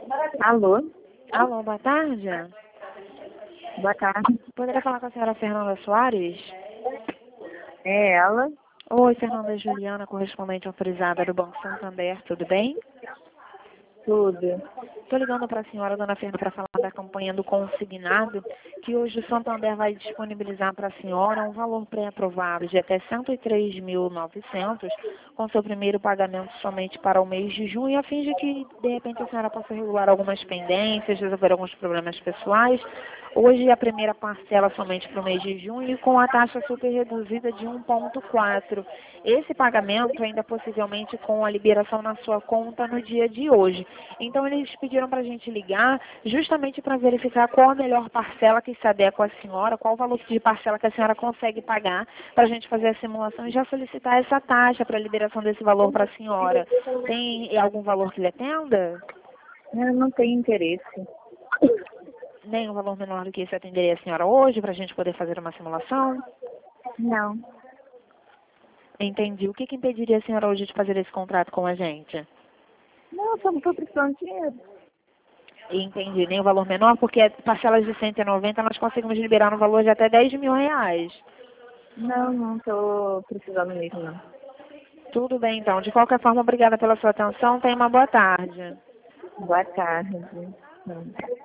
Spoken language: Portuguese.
Alô? Alô, boa tarde. Boa tarde. Poderia falar com a senhora Fernanda Soares? É ela? Oi, Fernanda Juliana, correspondente autorizada do Banco Santander, tudo bem? Tudo. Estou ligando para a senhora, dona Fernanda, para falar da campanha do consignado, que hoje o Santander vai disponibilizar para a senhora um valor pré-aprovado de até R$ 103.900, com seu primeiro pagamento somente para o mês de junho, a fim de que, de repente, a senhora possa regular algumas pendências, resolver alguns problemas pessoais. Hoje a primeira parcela somente para o mês de junho, com a taxa super reduzida de 1,4. Esse pagamento ainda possivelmente com a liberação na sua conta no dia de hoje. Então eles pediram para a gente ligar justamente para verificar qual a melhor parcela que se adequa à senhora, qual o valor de parcela que a senhora consegue pagar, para a gente fazer a simulação e já solicitar essa taxa para a liberação desse valor para a senhora. Tem algum valor que lhe atenda? Eu não tenho interesse. Nem um valor menor do que esse atenderia a senhora hoje, para a gente poder fazer uma simulação? Não. Entendi. O que impediria a senhora hoje de fazer esse contrato com a gente? Não, eu só não estou precisando de dinheiro. Entendi. Nem o valor menor, porque parcelas de 190 nós conseguimos liberar no valor de até R$ 10.000. Não, não estou precisando mesmo, não. Tudo bem, então. De qualquer forma, obrigada pela sua atenção. Tenha uma boa tarde. Boa tarde. Não.